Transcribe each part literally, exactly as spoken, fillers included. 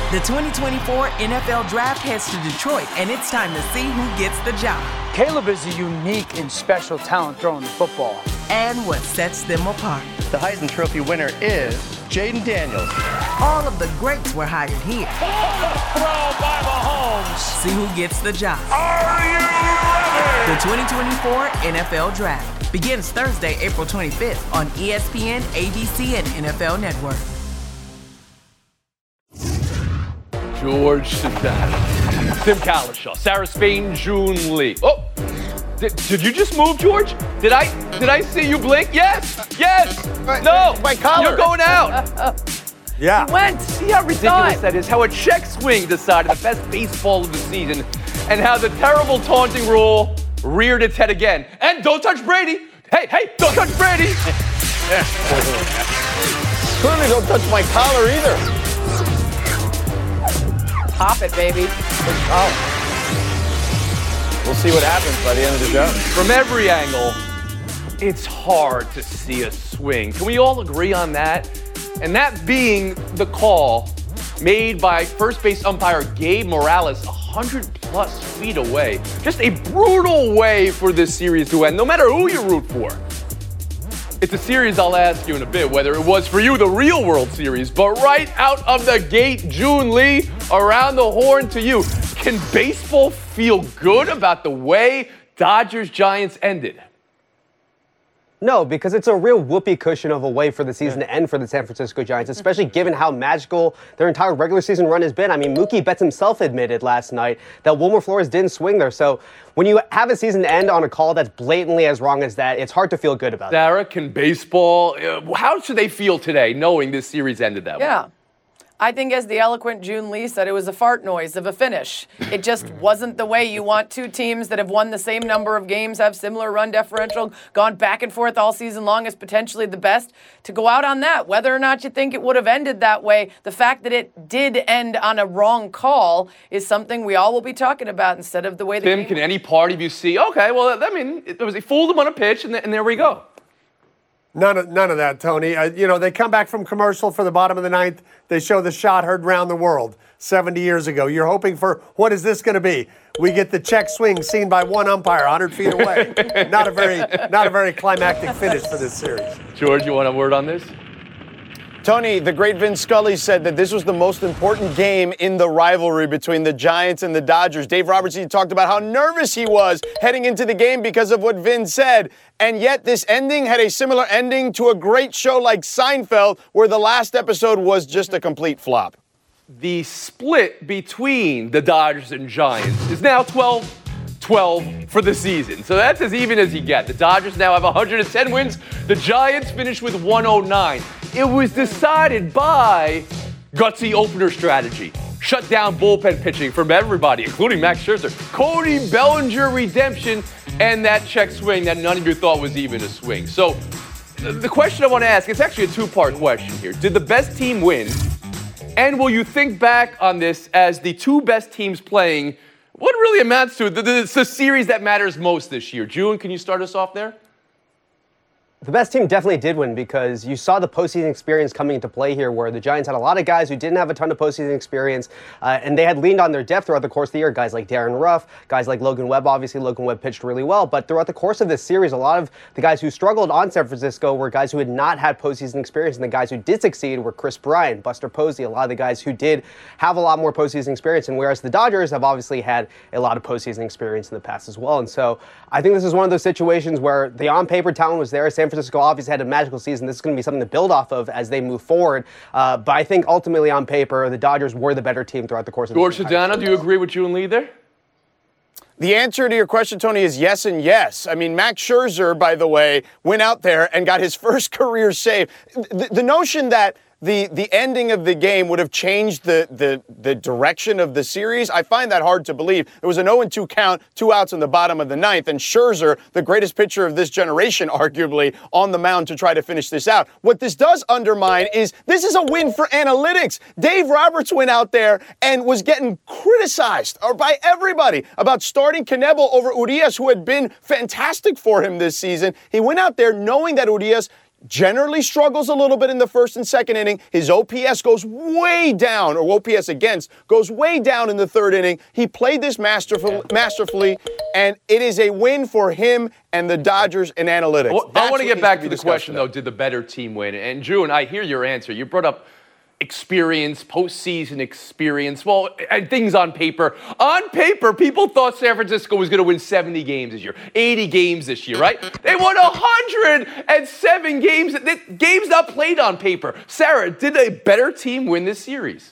The twenty twenty-four N F L Draft heads to Detroit, and it's time to see who gets the job. Caleb is a unique and special talent throwing the football. And what sets them apart. The Heisman Trophy winner is Jaden Daniels. All of the greats were hired here. Throw by Mahomes. See who gets the job. Are you ready? The twenty twenty-four N F L Draft begins Thursday, April twenty-fifth on E S P N, A B C, and N F L Network. George Sedano, Tim Cowlishaw, Sarah Spain, June Lee. Oh, did, did you just move, George? Did I did I see you blink? Yes, yes. My, no, my collar. You're going out. Yeah. He went. See how ridiculous that is? How a check swing decided the best baseball of the season, and how the terrible taunting rule reared its head again. And don't touch Brady. Hey, hey, don't touch Brady. Clearly don't touch my collar either. Pop it, baby. Oh. We'll see what happens by the end of the show. From every angle, it's hard to see a swing. Can we all agree on that? And that being the call made by first base umpire Gabe Morales one hundred plus feet away. Just a brutal way for this series to end, no matter who you root for. It's a series I'll ask you in a bit whether it was for you the real World Series, but right out of the gate, June Lee, around the horn to you. Can baseball feel good about the way Dodgers-Giants ended? No, because it's a real whoopee cushion of a way for the season yeah. to end for the San Francisco Giants, especially given how magical their entire regular season run has been. I mean, Mookie Betts himself admitted last night that Wilmer Flores didn't swing there. So when you have a season end on a call that's blatantly as wrong as that, it's hard to feel good about it. Sarah, can baseball, uh, how should they feel today knowing this series ended that yeah. way? I think as the eloquent June Lee said, it was a fart noise of a finish. It just wasn't the way you want two teams that have won the same number of games, have similar run differential, gone back and forth all season long as potentially the best, to go out on that. Whether or not you think it would have ended that way, the fact that it did end on a wrong call is something we all will be talking about instead of the way the Tim, game can any part of you see, okay, well, I mean, it was, he fooled him on a pitch, and, th- and there we go. None of, none of that, Tony. Uh, you know, they come back from commercial for the bottom of the ninth. They show the shot heard round the world seventy years ago. You're hoping for, what is this going to be? We get the check swing seen by one umpire one hundred feet away. not a very not a very climactic finish for this series. George, you want a word on this? Tony, the great Vin Scully said that this was the most important game in the rivalry between the Giants and the Dodgers. Dave Robertson talked about how nervous he was heading into the game because of what Vin said. And yet this ending had a similar ending to a great show like Seinfeld, where the last episode was just a complete flop. The split between the Dodgers and Giants is now twelve twelve for the season. So that's as even as you get. The Dodgers now have one hundred ten wins. The Giants finished with one oh nine. It was decided by gutsy opener strategy. Shut down bullpen pitching from everybody, including Max Scherzer. Cody Bellinger redemption, and that check swing that none of you thought was even a swing. So the question I want to ask, it's actually a two-part question here. Did the best team win? And will you think back on this as the two best teams playing what really amounts to the, the, the series that matters most this year? June, can you start us off there? The best team definitely did win because you saw the postseason experience coming into play here where the Giants had a lot of guys who didn't have a ton of postseason experience, uh, and they had leaned on their depth throughout the course of the year. Guys like Darren Ruff, guys like Logan Webb. Obviously, Logan Webb pitched really well, but throughout the course of this series, a lot of the guys who struggled on San Francisco were guys who had not had postseason experience, and the guys who did succeed were Chris Bryant, Buster Posey, a lot of the guys who did have a lot more postseason experience, and whereas the Dodgers have obviously had a lot of postseason experience in the past as well. And so I think this is one of those situations where the on-paper talent was there. San Francisco obviously had a magical season. This is going to be something to build off of as they move forward. Uh, but I think ultimately on paper, the Dodgers were the better team throughout the course of the season. George Sedano, do you agree with June Lee there? The answer to your question, Tony, is yes and yes. I mean, Max Scherzer, by the way, went out there and got his first career save. The, the notion that the the ending of the game would have changed the, the the direction of the series, I find that hard to believe. There was an oh and two count, two outs in the bottom of the ninth, and Scherzer, the greatest pitcher of this generation, arguably, on the mound to try to finish this out. What this does undermine is this is a win for analytics. Dave Roberts went out there and was getting criticized or by everybody about starting Knebel over Urias, who had been fantastic for him this season. He went out there knowing that Urias generally struggles a little bit in the first and second inning. His O P S goes way down, or O P S against goes way down in the third inning. He played this masterful, masterfully, and it is a win for him and the Dodgers in analytics. Well, I want to get back to the question, today. though, did the better team win? And, June, I hear your answer. You brought up experience, postseason experience, well, and things on paper. On paper, people thought San Francisco was going to win seventy games this year, eighty games this year, right? They won one hundred seven games, games not played on paper. Sarah, did a better team win this series?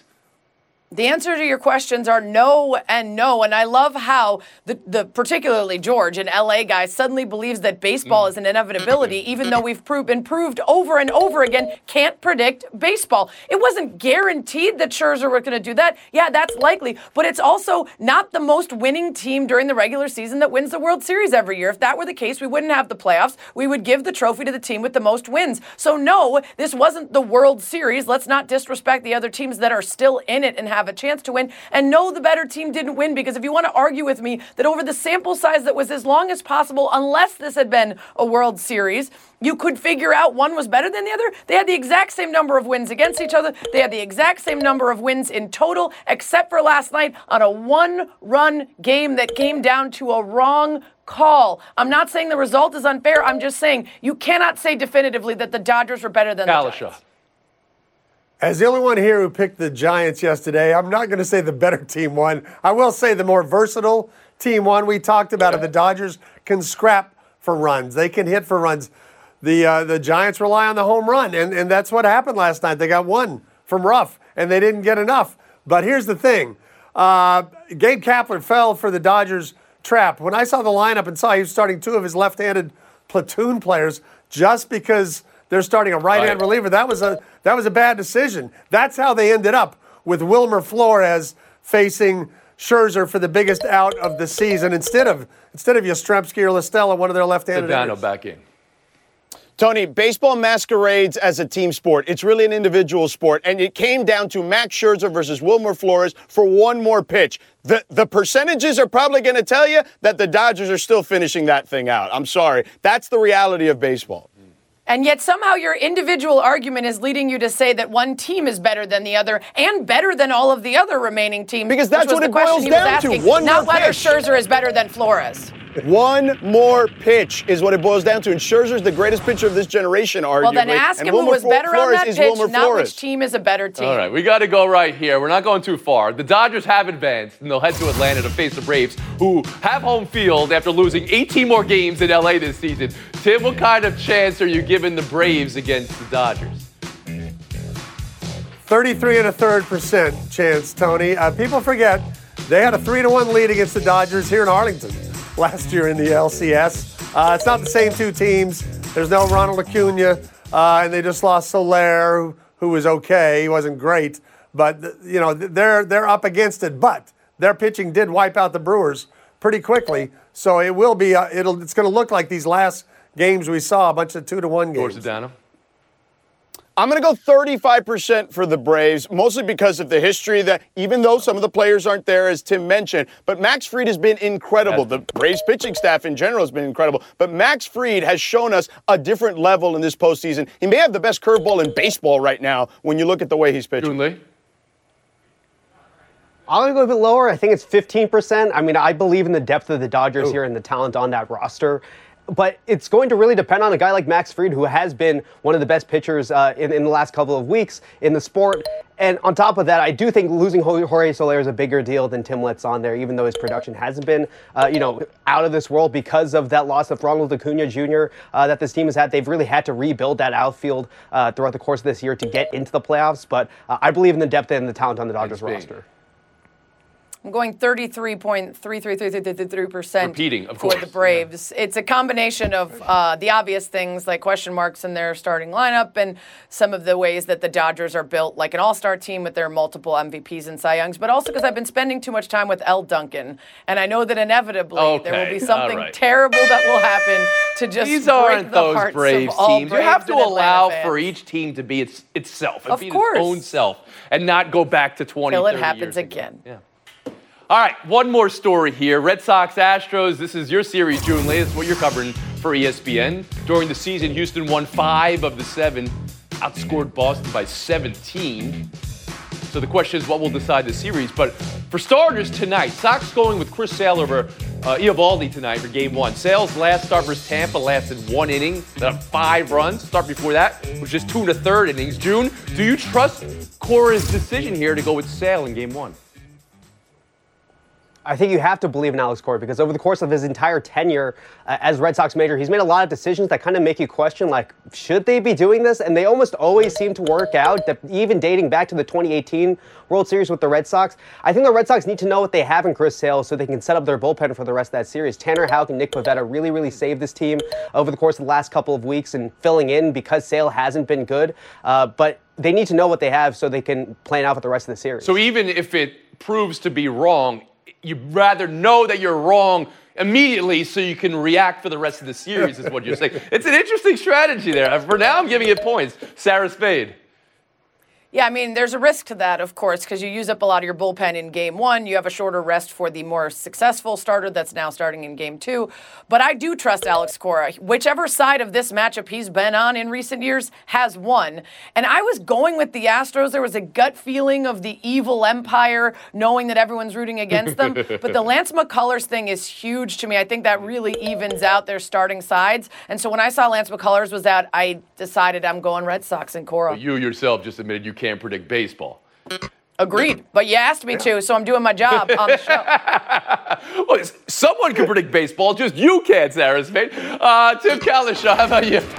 The answer to your questions are no and no. And I love how the, the particularly George, an L A guy, suddenly believes that baseball is an inevitability, even though we've proved, been proved over and over again, can't predict baseball. It wasn't guaranteed that Scherzer was going to do that. Yeah, that's likely. But it's also not the most winning team during the regular season that wins the World Series every year. If that were the case, we wouldn't have the playoffs. We would give the trophy to the team with the most wins. So no, this wasn't the World Series. Let's not disrespect the other teams that are still in it and have have a chance to win. And no, the better team didn't win, because if you want to argue with me that over the sample size that was as long as possible, unless this had been a World Series, you could figure out one was better than the other. They had the exact same number of wins against each other. They had the exact same number of wins in total, except for last night on a one-run game that came down to a wrong call. I'm not saying the result is unfair. I'm just saying you cannot say definitively that the Dodgers were better than Kalisha. the Giants. As the only one here who picked the Giants yesterday, I'm not going to say the better team won. I will say the more versatile team won. We talked about it. The Dodgers can scrap for runs. They can hit for runs. The uh, the Giants rely on the home run, and, and that's what happened last night. They got one from Ruff, and they didn't get enough. But here's the thing. Uh, Gabe Kapler fell for the Dodgers' trap. When I saw the lineup and saw he was starting two of his left-handed platoon players just because they're starting a right-hand Right. reliever, that was a that was a bad decision. That's how they ended up with Wilmer Flores facing Scherzer for the biggest out of the season instead of instead of Yastrzemski or La Stella, one of their left-handed Sedano hitters. back in. Tony, baseball masquerades as a team sport. It's really an individual sport, and it came down to Max Scherzer versus Wilmer Flores for one more pitch. The the percentages are probably going to tell you that the Dodgers are still finishing that thing out. I'm sorry. That's the reality of baseball. And yet somehow your individual argument is leading you to say that one team is better than the other and better than all of the other remaining teams. Because that's which was what the it question boils he was down to. asking, One not more whether pitch. Scherzer is better than Flores. One more pitch is what it boils down to. And Scherzer's the greatest pitcher of this generation, arguably. Well, then ask and him who Wilmer was better Flores on that is pitch, Wilmer not Flores. which team is a better team. All right, we got to go right here. We're not going too far. The Dodgers have advanced, and they'll head to Atlanta to face the Braves, who have home field after losing eighteen more games in L A this season. Tim, what kind of chance are you giving the Braves against the Dodgers? thirty-three and a third percent chance, Tony. Uh, people forget they had a three to one lead against the Dodgers here in Arlington last year in the L C S. Uh, it's not the same two teams. There's no Ronald Acuna, uh, and they just lost Soler, who, who was okay. He wasn't great, but you know they're they're up against it. But their pitching did wipe out the Brewers pretty quickly, so it will be. Uh, it'll. It's going to look like these last games we saw, a bunch of two to one games. George Sedano. I'm going to go thirty-five percent for the Braves, mostly because of the history that even though some of the players aren't there, as Tim mentioned, but Max Fried has been incredible. The Braves pitching staff in general has been incredible, but Max Fried has shown us a different level in this postseason. He may have the best curveball in baseball right now when you look at the way he's pitching. June Lee. I'm going to go a bit lower. I think it's fifteen percent. I mean, I believe in the depth of the Dodgers Ooh. here and the talent on that roster. But it's going to really depend on a guy like Max Fried, who has been one of the best pitchers uh, in, in the last couple of weeks in the sport. And on top of that, I do think losing Jorge Soler is a bigger deal than Tim lets on there, even though his production hasn't been, uh, you know, out of this world because of that loss of Ronald Acuna Junior Uh, that this team has had. They've really had to rebuild that outfield uh, throughout the course of this year to get into the playoffs. But uh, I believe in the depth and the talent on the Dodgers roster. I'm going thirty-three point three three three three percent Repeating, of for course. the Braves. It's a combination of uh, the obvious things like question marks in their starting lineup and some of the ways that the Dodgers are built like an all-star team with their multiple M V Ps and Cy Youngs, but also because I've been spending too much time with L. Duncan, and I know that inevitably Okay, there will be all something right. terrible that will happen to just These break aren't the those hearts Braves of all teams. Braves You have to and Atlanta allow fans. for each team to be its itself and Of be course. its own self and not go back to twenty, Till it thirty happens years ago. again. Yeah. All right, one more story here. Red Sox Astros. This is your series, June Lee. This is what you're covering for for E S P N. During the season, Houston won five of the seven, outscored Boston by seventeen. So the question is, what will decide the series? But for starters tonight, Sox going with Chris Sale over uh, Eovaldi tonight for game one. Sale's last start versus Tampa lasted one inning, uh, five runs. Start before that was just two and a third innings. June, do you trust Cora's decision here to go with Sale in game one? I think you have to believe in Alex Cora because over the course of his entire tenure uh, as Red Sox major, he's made a lot of decisions that kind of make you question, like, should they be doing this? And they almost always seem to work out, that even dating back to the twenty eighteen World Series with the Red Sox. I think the Red Sox need to know what they have in Chris Sale so they can set up their bullpen for the rest of that series. Tanner Houck and Nick Pivetta really, really saved this team over the course of the last couple of weeks and filling in because Sale hasn't been good. Uh, but they need to know what they have so they can plan out for the rest of the series. So even if it proves to be wrong, you'd rather know that you're wrong immediately so you can react for the rest of the series is what you're saying. It's an interesting strategy there. For now, I'm giving it points. Sarah Spade. Yeah, I mean, there's a risk to that, of course, because you use up a lot of your bullpen in game one. You have a shorter rest for the more successful starter that's now starting in game two. But I do trust Alex Cora. Whichever side of this matchup he's been on in recent years has won. And I was going with the Astros. There was a gut feeling of the evil empire, knowing that everyone's rooting against them. But the Lance McCullers thing is huge to me. I think that really evens out their starting sides. And so when I saw Lance McCullers was out, I decided I'm going Red Sox and Cora. But you yourself just admitted you can't predict baseball. Agreed. But you asked me to, so I'm doing my job on the show. Well, someone can predict baseball, just you can't, Sarah Spade. Uh, Tim Kalishaw, how about you?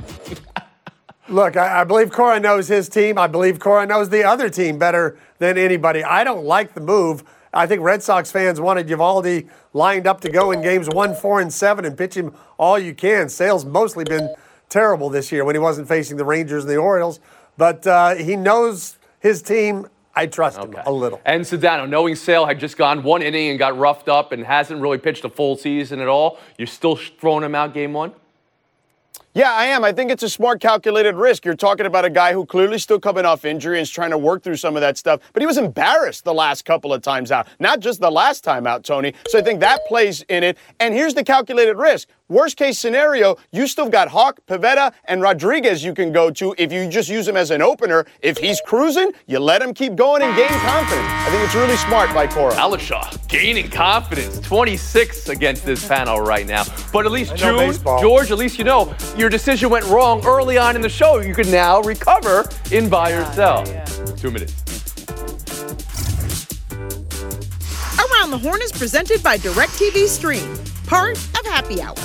Look, I, I believe Cora knows his team. I believe Cora knows the other team better than anybody. I don't like the move. I think Red Sox fans wanted Eovaldi lined up to go in games one, four, and seven and pitch him all you can. Sale's mostly been terrible this year when he wasn't facing the Rangers and the Orioles. But uh, he knows his team. I trust okay. him a little. And Sedano, knowing Sale had just gone one inning and got roughed up and hasn't really pitched a full season at all, you're still throwing him out game one? Yeah, I am. I think it's a smart, calculated risk. You're talking about a guy who clearly still coming off injury and is trying to work through some of that stuff. But he was embarrassed the last couple of times out. Not just the last time out, Tony. So I think that plays in it. And here's the calculated risk. Worst case scenario, you still got Hawk, Pivetta, and Rodriguez you can go to if you just use him as an opener. If he's cruising, you let him keep going and gain confidence. I think it's really smart by Cora. Kalishaw gaining confidence. twenty-six against this panel right now. But at least, June, baseball. George, at least you know your decision went wrong early on in the show. You can now recover in buy or sell. Yeah, yeah. Two minutes. Around the Horn is presented by DirecTV Stream, part of Happy Hour.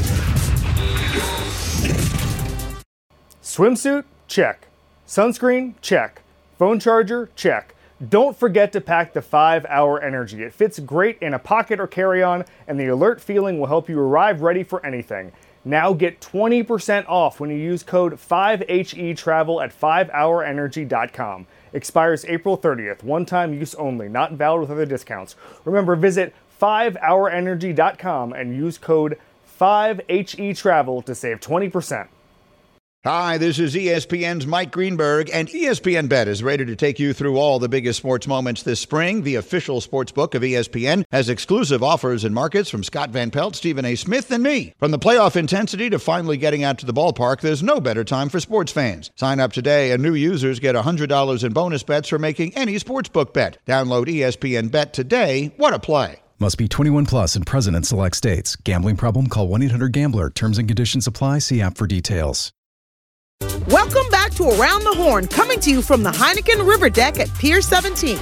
Swimsuit? Check. Sunscreen? Check. Phone charger? Check. Don't forget to pack the five hour Energy. It fits great in a pocket or carry-on, and the alert feeling will help you arrive ready for anything. Now get twenty percent off when you use code five H E travel at five hour energy dot com. Expires April thirtieth. One-time use only. Not valid with other discounts. Remember, visit five hour energy dot com and use code five H E travel to save twenty percent. Hi, this is E S P N's Mike Greenberg, and E S P N Bet is ready to take you through all the biggest sports moments this spring. The official sports book of E S P N has exclusive offers and markets from Scott Van Pelt, Stephen A. Smith, and me. From the playoff intensity to finally getting out to the ballpark, there's no better time for sports fans. Sign up today, and new users get one hundred dollars in bonus bets for making any sportsbook bet. Download E S P N Bet today. What a play. Must be twenty-one plus and present in select states. Gambling problem? Call one eight hundred gambler. Terms and conditions apply. See app for details. Welcome back to Around the Horn, coming to you from the Heineken River Deck at Pier seventeen.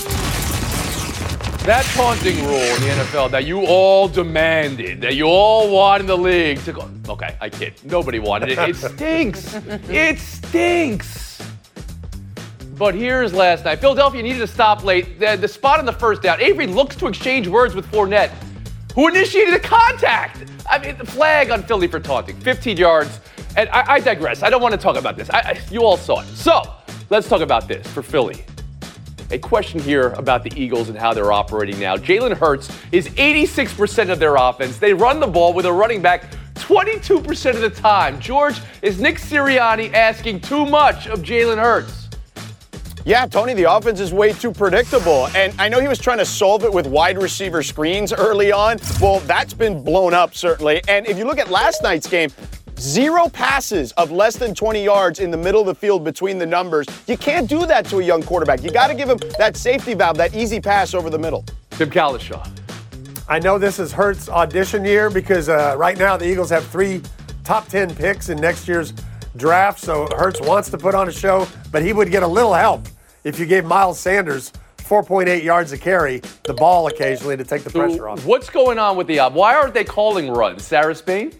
That taunting rule in the N F L that you all demanded, that you all wanted the league to go. Okay, I kid. Nobody wanted it. It stinks. It stinks. But here's last night. Philadelphia needed to stop late. The, the spot on the first down. Avery looks to exchange words with Fournette, who initiated a contact. I mean, the flag on Philly for taunting. fifteen yards. And I, I digress. I don't want to talk about this. I, I, you all saw it. So let's talk about this for Philly. A question here about the Eagles and how they're operating now. Jalen Hurts is eighty-six percent of their offense. They run the ball with a running back twenty-two percent of the time. George, is Nick Sirianni asking too much of Jalen Hurts? Yeah, Tony, the offense is way too predictable. And I know he was trying to solve it with wide receiver screens early on. Well, that's been blown up, certainly. And if you look at last night's game, zero passes of less than twenty yards in the middle of the field between the numbers. You can't do that to a young quarterback. You got to give him that safety valve, that easy pass over the middle. Tim Kalishaw. I know this is Hurts' audition year because uh, right now the Eagles have three top ten picks in next year's draft, so Hurts wants to put on a show, but he would get a little help if you gave Miles Sanders four point eight yards a carry, the ball occasionally to take the pressure so off. What's going on with the op? Why aren't they calling runs? Sarah Spain?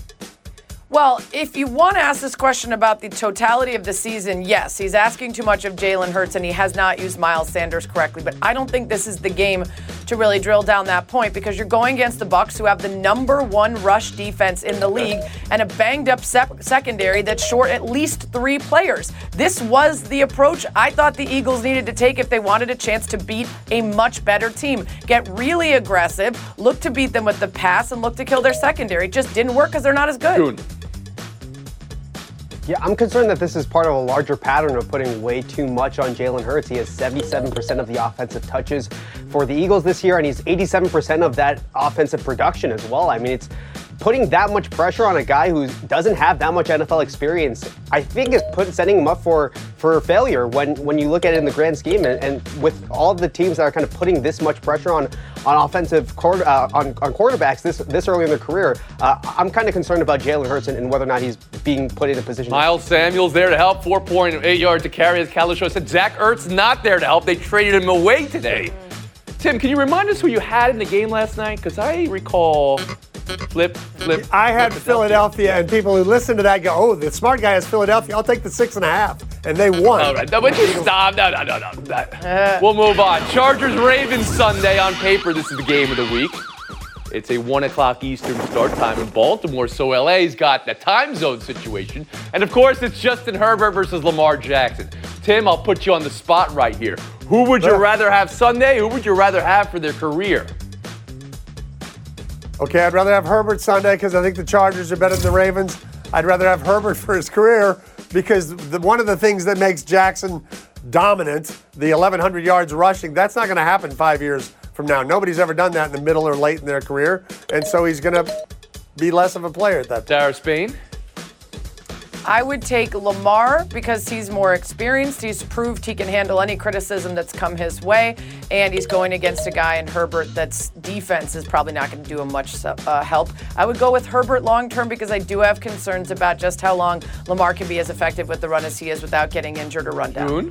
Well, if you want to ask this question about the totality of the season, yes, he's asking too much of Jalen Hurts, and he has not used Miles Sanders correctly. But I don't think this is the game to really drill down that point because you're going against the Bucs, who have the number one rush defense in the league and a banged-up sep- secondary that's short at least three players. This was the approach I thought the Eagles needed to take if they wanted a chance to beat a much better team. Get really aggressive, look to beat them with the pass, and look to kill their secondary. It just didn't work because they're not as good. Good. Yeah, I'm concerned that this is part of a larger pattern of putting way too much on Jalen Hurts. He has seventy-seven percent of the offensive touches for the Eagles this year, and he's eighty-seven percent of that offensive production as well. I mean, it's putting that much pressure on a guy who doesn't have that much N F L experience, I think is put, setting him up for, for failure when, when you look at it in the grand scheme. And, and with all the teams that are kind of putting this much pressure on on offensive quarter, uh, on, on quarterbacks this this early in their career, uh, I'm kind of concerned about Jalen Hurts and, and whether or not he's being put in a position. Miles Samuel's there to help, four point eight yards to carry, as Kalishaw said. Zach Ertz not there to help. They traded him away today. Tim, can you remind us who you had in the game last night? Because I recall flip, flip. I had Philadelphia, and people who listen to that go, oh, the smart guy has Philadelphia. I'll take the six and a half. And they won. All right. No, but you stop. No, no, no, no. That, we'll move on. Chargers-Ravens Sunday. On paper, this is the game of the week. It's a one o'clock Eastern start time in Baltimore, so L A's got the time zone situation. And, of course, it's Justin Herbert versus Lamar Jackson. Tim, I'll put you on the spot right here. Who would you rather have Sunday? Who would you rather have for their career? Okay, I'd rather have Herbert Sunday because I think the Chargers are better than the Ravens. I'd rather have Herbert for his career because the, one of the things that makes Jackson dominant, the eleven hundred yards rushing, that's not going to happen five years from now. Nobody's ever done that in the middle or late in their career, and so he's going to be less of a player at that point. Sarah Spain? I would take Lamar because he's more experienced. He's proved he can handle any criticism that's come his way, and he's going against a guy in Herbert that's defense is probably not going to do him much uh, help. I would go with Herbert long term because I do have concerns about just how long Lamar can be as effective with the run as he is without getting injured or run down. Moon?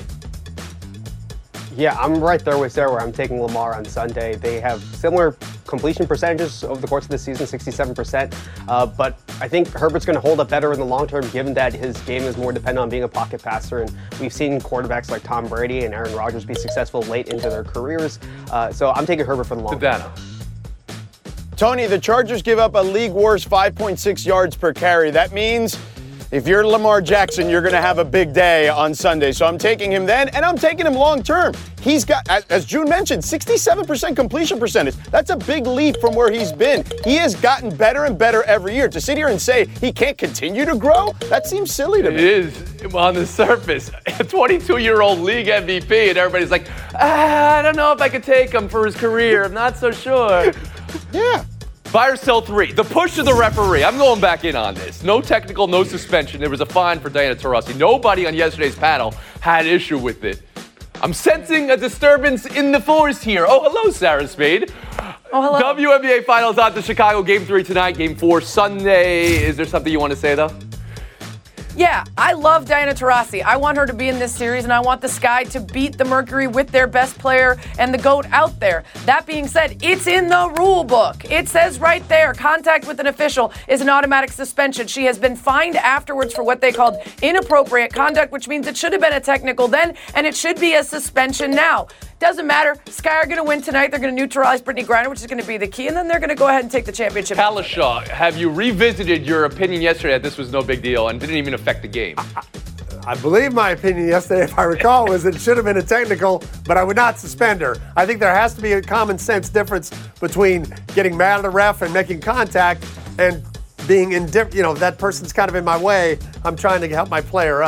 Yeah, I'm right there with Sarah. I'm taking Lamar on Sunday. They have similar completion percentages over the course of the season, sixty-seven percent. Uh, but I think Herbert's going to hold up better in the long term, given that his game is more dependent on being a pocket passer. And we've seen quarterbacks like Tom Brady and Aaron Rodgers be successful late into their careers. Uh, so I'm taking Herbert for the long term. Tony, the Chargers give up a league worst five point six yards per carry. That means if you're Lamar Jackson, you're going to have a big day on Sunday. So I'm taking him then, and I'm taking him long term. He's got, as June mentioned, sixty-seven percent completion percentage. That's a big leap from where he's been. He has gotten better and better every year. To sit here and say he can't continue to grow, that seems silly to me. It is on the surface. A twenty-two-year-old league M V P, and everybody's like, ah, I don't know if I could take him for his career. I'm not so sure. Yeah. Buy or sell three. The push of the referee. I'm going back in on this. No technical, no suspension. There was a fine for Diana Taurasi. Nobody on yesterday's panel had issue with it. I'm sensing a disturbance in the force here. Oh, hello, Sarah Spade. Oh, hello. W N B A Finals out to Chicago. Game three tonight. Game four Sunday. Is there something you want to say, though? Yeah, I love Diana Taurasi. I want her to be in this series, and I want the Sky to beat the Mercury with their best player and the GOAT out there. That being said, it's in the rule book. It says right there, contact with an official is an automatic suspension. She has been fined afterwards for what they called inappropriate conduct, which means it should have been a technical then, and it should be a suspension now. Doesn't matter. Sky are going to win tonight. They're going to neutralize Brittany Griner, which is going to be the key, and then they're going to go ahead and take the championship. Kalishaw, have you revisited your opinion yesterday that this was no big deal and didn't even affect the game? I, I believe my opinion yesterday, if I recall, was that it should have been a technical, but I would not suspend her. I think there has to be a common sense difference between getting mad at a ref and making contact and being indifferent. You know, that person's kind of in my way. I'm trying to help my player up.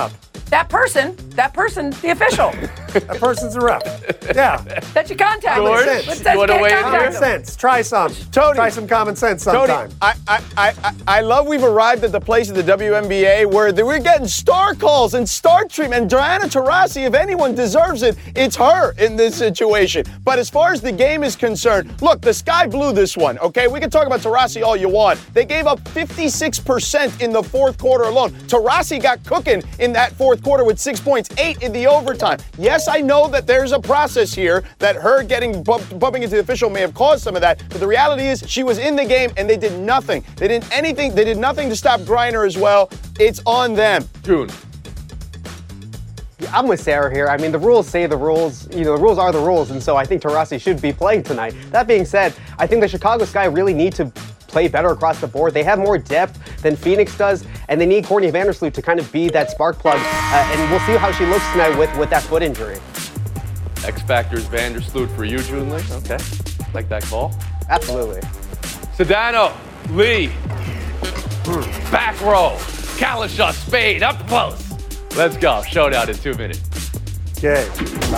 That person, that person, the official. That person's a ref. Yeah. That you contact. George, Let's you want to weigh in Common here? sense. Try some. Tony. Try some common sense Tony, sometime. I, I, I, I I love we've arrived at the place of the W N B A where the, we're getting star calls and star treatment. And Diana Taurasi, if anyone deserves it, it's her in this situation. But as far as the game is concerned, look, the sky blew this one, okay? We can talk about Taurasi all you want. They gave up fifty-six percent in the fourth quarter alone. Taurasi got cooking in that fourth quarter with six points, eight in the overtime. Yes, I know that there's a process here that her getting bump, bumping into the official may have caused some of that, but the reality is she was in the game and they did nothing. They didn't anything. They did nothing to stop Griner as well. It's on them. June. Yeah, I'm with Sarah here. I mean, the rules say the rules, you know, the rules are the rules, and so I think Taurasi should be playing tonight. That being said, I think the Chicago Sky really need to play better across the board. They have more depth than Phoenix does, and they need Courtney Vandersloot to kind of be that spark plug, uh, and we'll see how she looks tonight with, with that foot injury. X Factor's Vandersloot for you, June Lee. Okay. Like that call? Absolutely. Sedano, Lee, back row, Kalisha, Spade, up close. Let's go. Showdown in two minutes. Okay.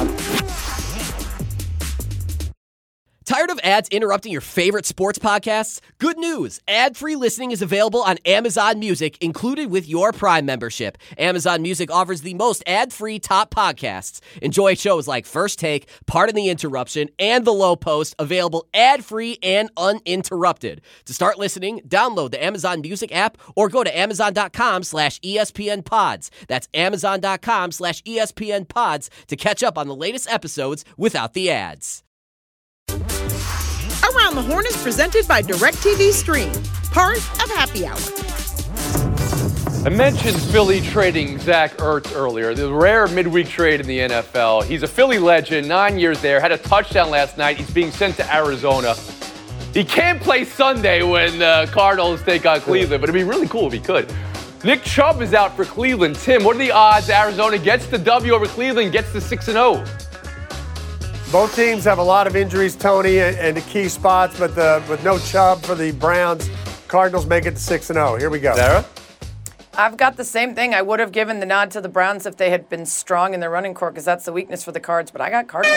Tired of ads interrupting your favorite sports podcasts? Good news! Ad-free listening is available on Amazon Music, included with your Prime membership. Amazon Music offers the most ad-free top podcasts. Enjoy shows like First Take, Pardon the Interruption, and The Low Post, available ad-free and uninterrupted. To start listening, download the Amazon Music app or go to amazon.com slash ESPN pods. That's amazon.com slash ESPN pods to catch up on the latest episodes without the ads. Around the Horn is presented by DirecTV Stream, part of Happy Hour. I mentioned Philly trading Zach Ertz earlier, the rare midweek trade in the N F L. He's a Philly legend, nine years there, had a touchdown last night. He's being sent to Arizona. He can't play Sunday when the Cardinals take on Cleveland, but it'd be really cool if he could. Nick Chubb is out for Cleveland. Tim, what are the odds Arizona gets the W over Cleveland, gets the six and oh? Both teams have a lot of injuries, Tony, and, and the key spots, but the, with no Chubb for the Browns, Cardinals make it to six and oh. Here we go. Sarah? I've got the same thing. I would have given the nod to the Browns if they had been strong in their running court, because that's the weakness for the Cards, but I got Cardinals.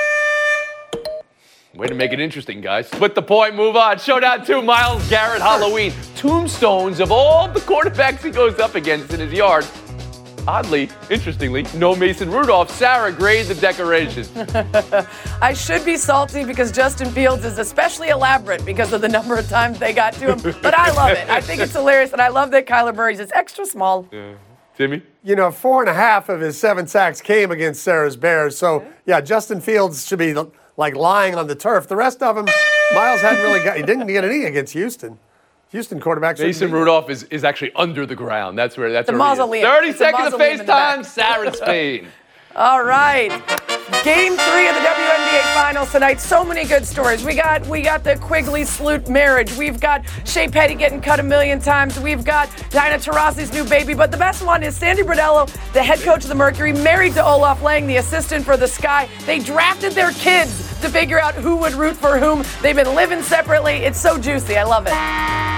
Way to make it interesting, guys. Split the point, move on. Showdown two, Myles Garrett Halloween. Tombstones of all the quarterbacks he goes up against in his yard. Oddly, interestingly, no Mason Rudolph. Sarah, grade the decoration. I should be salty because Justin Fields is especially elaborate because of the number of times they got to him, but I love it. I think it's hilarious, and I love that Kyler Murray's just extra small. Yeah. Timmy? You know, four and a half of his seven sacks came against Sarah's Bears, so yeah, Justin Fields should be like lying on the turf. The rest of them, Myles hadn't really got, he didn't get any against Houston. Houston quarterback. Mason Rudolph is, is actually under the ground. That's where that's the where mausoleum. thirty it's seconds of FaceTime. Sarah Spain. All right. Game three of the W N B A Finals tonight. So many good stories. We got we got the Quigley Sloot marriage. We've got Shea Petty getting cut a million times. We've got Diana Taurasi's new baby. But the best one is Sandy Brodello, the head coach of the Mercury, married to Olaf Lang, the assistant for the Sky. They drafted their kids to figure out who would root for whom. They've been living separately. It's so juicy. I love it.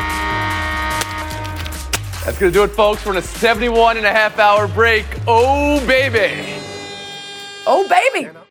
That's going to do it, folks. We're in a seventy-one and a half hour break. Oh, baby. Oh, baby.